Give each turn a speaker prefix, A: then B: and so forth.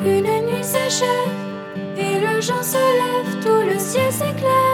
A: Une nuit s'achève et le jour se lève, tout le ciel s'éclaire.